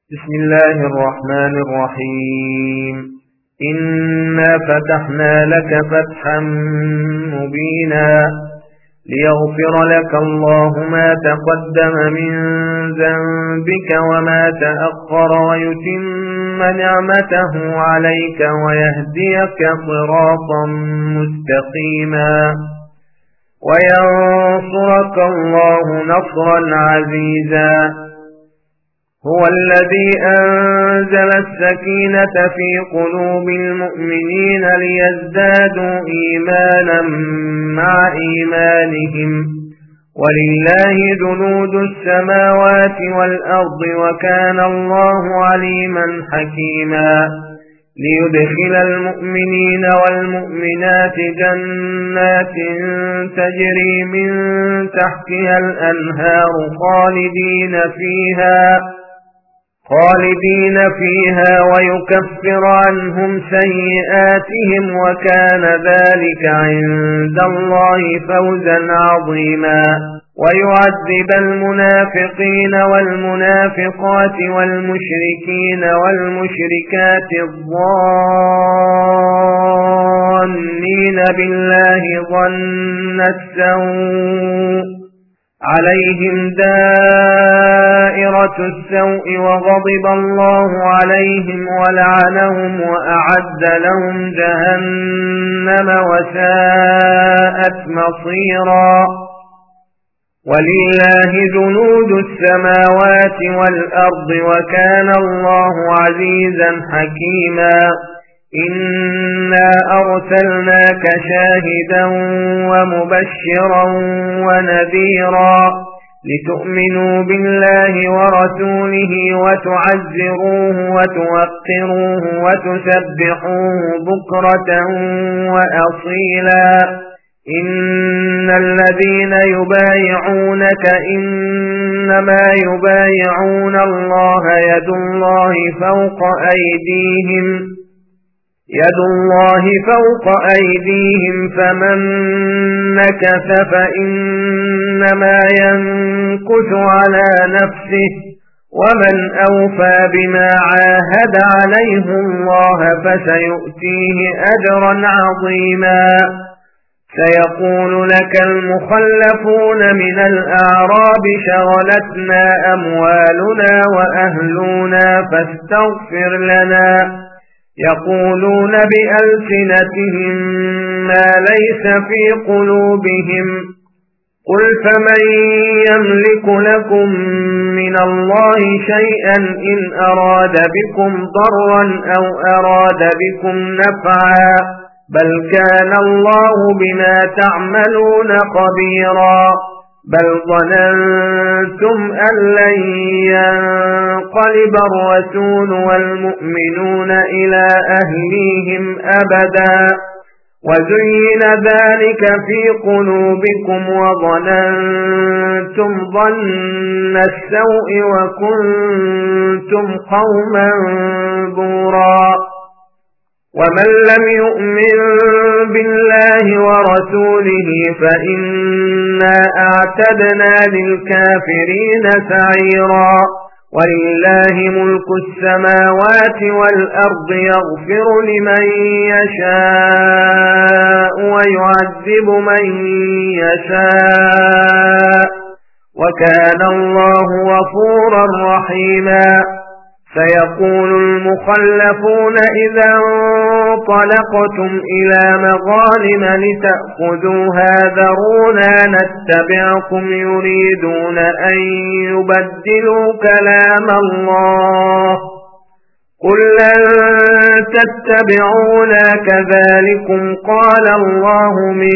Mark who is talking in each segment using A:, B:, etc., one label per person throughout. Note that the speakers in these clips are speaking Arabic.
A: بسم الله الرحمن الرحيم. إنا فتحنا لك فتحا مبينا ليغفر لك الله ما تقدم من ذنبك وما تأخر ويتم نعمته عليك ويهديك صراطا مستقيما وينصرك الله نصرا عزيزا. هو الذي أنزل السكينة في قلوب المؤمنين ليزدادوا إيمانا مع إيمانهم ولله جنود السماوات والأرض وكان الله عليما حكيما. ليدخل المؤمنين والمؤمنات جنات تجري من تحتها الأنهار خالدين فيها ويكفر عنهم سيئاتهم وكان ذلك عند الله فوزا عظيما. ويعذب المنافقين والمنافقات والمشركين والمشركات الظانين بالله ظن السوء عليهم دائرة السوء وغضب الله عليهم ولعنهم وأعد لهم جهنم وساءت مصيرا. ولله جنود السماوات والأرض وكان الله عزيزا حكيما. إنا أرسلناك شاهدا ومبشرا ونذيرا لتؤمنوا بالله ورسوله وتعزروه وتوقروه وتسبحوه بكرة وأصيلا. إن الذين يبايعونك إنما يبايعون الله يد الله فوق أيديهم فمن نكث فإنما ينكث على نفسه ومن أوفى بما عاهد عليه الله فسيؤتيه أجرا عظيما. سيقول لك المخلفون من الأعراب شغلتنا أموالنا وأهلنا فاستغفر لنا. يقولون بألسنتهم ما ليس في قلوبهم قل فمن يملك لكم من الله شيئا إن أراد بكم ضرا أو أراد بكم نفعا بل كان الله بما تعملون خبيرا. بل ظننتم أن لن ينقلب الرسول والمؤمنون إلى أهليهم أبدا وزين ذلك في قلوبكم وظننتم ظن السوء وكنتم قوما بورا. ومن لم يؤمن بالله ورسوله فإنا أعتدنا للكافرين سعيرا. ولله ملك السماوات والأرض يغفر لمن يشاء ويعذب من يشاء وكان الله غفورا رحيما. سيقول المخلفون إذا انطلقتم إلى مغانم لتأخذوها ذرونا نتبعكم يريدون أن يبدلوا كلام الله قل لن تتبعونا كذلكم قال الله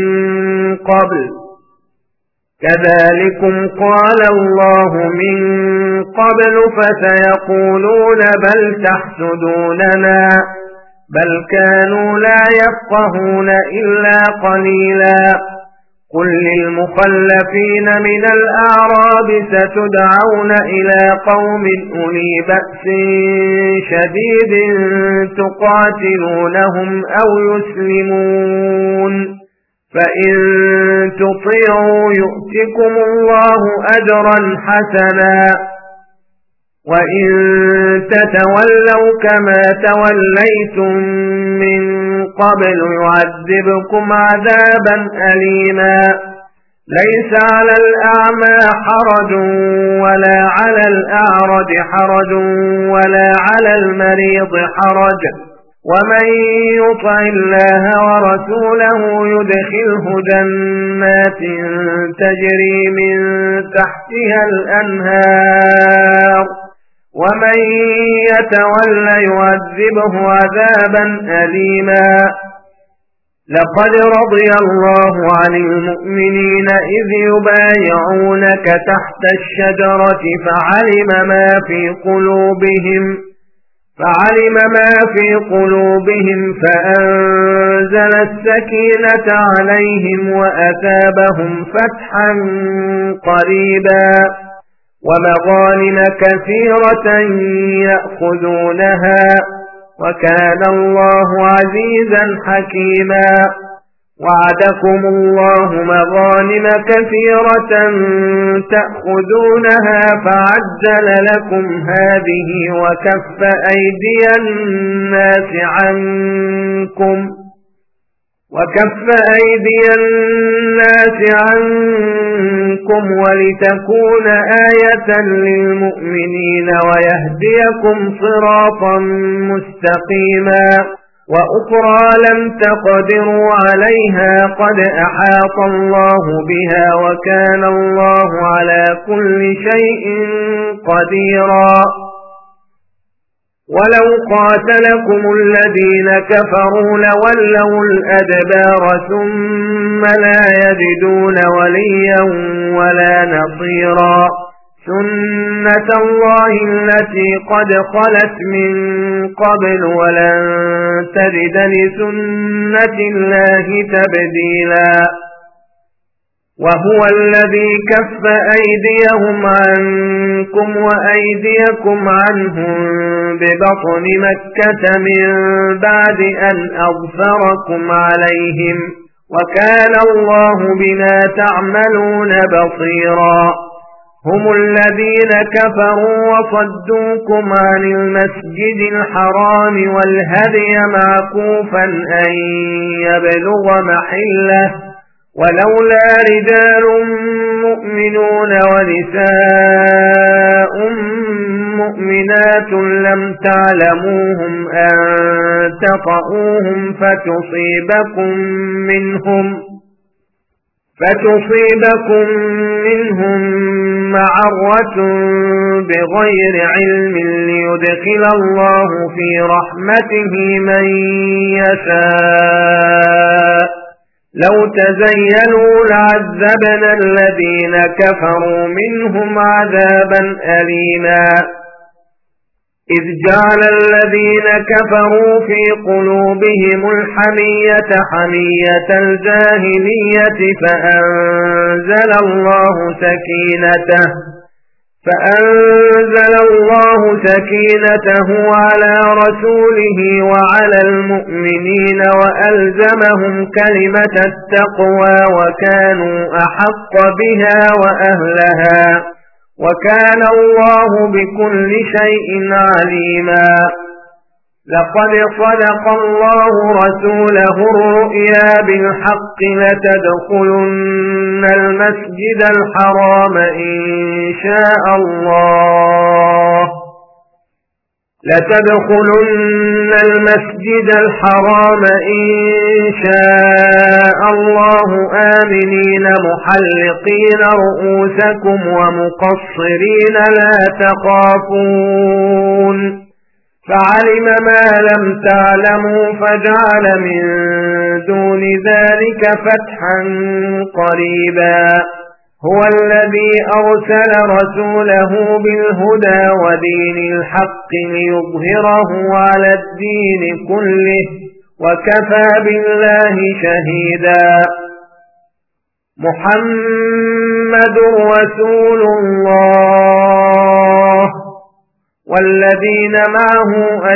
A: من قبل فسيقولون بل تحسدوننا بل كانوا لا يفقهون إلا قليلا. قل للمخلفين من الأعراب ستدعون إلى قوم أولي بأس شديد تقاتلونهم أو يسلمون فإن تطيعوا يؤتكم الله أجرا حسنا وإن تتولوا كما توليتم من قبل يعذبكم عذابا أليما ليس على الأعمى حرج ولا على الأعرج حرج ولا على المريض حرج ومن يطع الله ورسوله يدخله جنات تجري من تحتها الأنهار ومن يتول يعذبه عذابا أليما لقد رضي الله عن المؤمنين إذ يبايعونك تحت الشجرة فعلم ما في قلوبهم فأنزل السكينة عليهم وأثابهم فتحا قريبا ومغانم كثيرة يأخذونها وكان الله عزيزا حكيما وعدكم الله مغانم كثيرة تأخذونها فعجل لكم هذه وكف أيدي الناس عنكم ولتكون آية للمؤمنين ويهديكم صراطا مستقيما وأخرى لم تقدروا عليها قد أحاط الله بها وكان الله على كل شيء قديرا ولو قاتلكم الذين كفروا لولوا الأدبار ثم لا يجدون وليا ولا نصيرا سنة الله التي قد خلت من قبل ولن تجد لسنة الله تبديلا وهو الذي كف أيديهم عنكم وأيديكم عنهم ببطن مكة من بعد أن أظفركم عليهم وكان الله بما تعملون بصيرا هم الذين كفروا وصدوكم عن المسجد الحرام والهدي معكوفا أن يبلغ محله ولولا رجال مؤمنون ونساء مؤمنات لم تعلموهم أن تطؤوهم فتصيبكم منهم معرة بغير علم ليدخل الله في رحمته من يشاء لو تزينوا لعذبنا الذين كفروا منهم عذابا أليما إذ جعل الذين كفروا في قلوبهم الحمية حمية الجاهلية فأنزل الله سكينته على رسوله وعلى المؤمنين وألزمهم كلمة التقوى وكانوا أحق بها وأهلها وكان الله بكل شيء عليما لقد صدق الله رسوله الرؤيا بالحق لتدخلن المسجد الحرام إن شاء الله آمنين محلقين رؤوسكم ومقصرين لا تخافون فعلم ما لم تعلموا فجعل من دون ذلك فتحا قريبا هو الذي أرسل رسوله بالهدى ودين الحق ليظهره على الدين كله وكفى بالله شهيدا محمد رسول الله والذين معه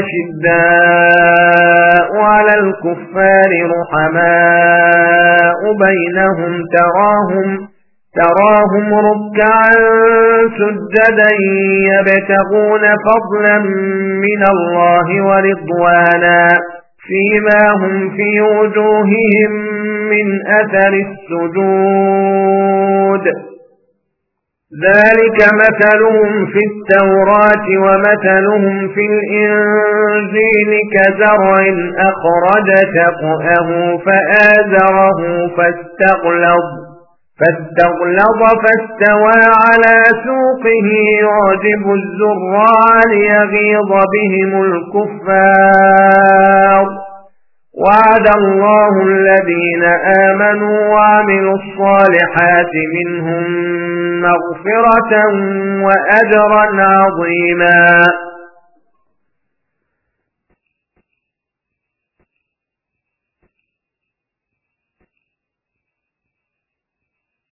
A: أشداء على الكفار رحماء بينهم تراهم ركعا سجدا يبتغون فضلا من الله ورضوانا فيما هم في وجوههم من أثر السجود ذلك مثلهم في التوراة ومثلهم في الإنجيل كزرع أخرج شطأه فآزره فاستغلظ فاستوى على سوقه يعجب الزراع ليغيظ بهم الكفار وعد الله الذين آمنوا وعملوا الصالحات منهم مغفرة وأجرا عظيما